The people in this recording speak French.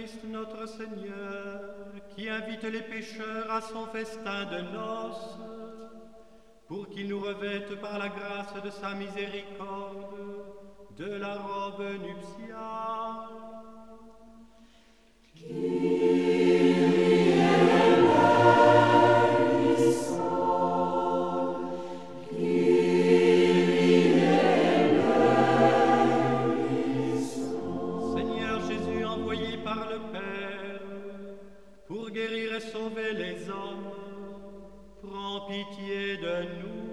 Christ notre Seigneur, qui invite les pécheurs à son festin de noces, pour qu'il nous revête par la grâce de sa miséricorde de la robe nuptiale. Seigneur Jésus, envoyé par le Père pour guérir et sauver les hommes, prends pitié de nous.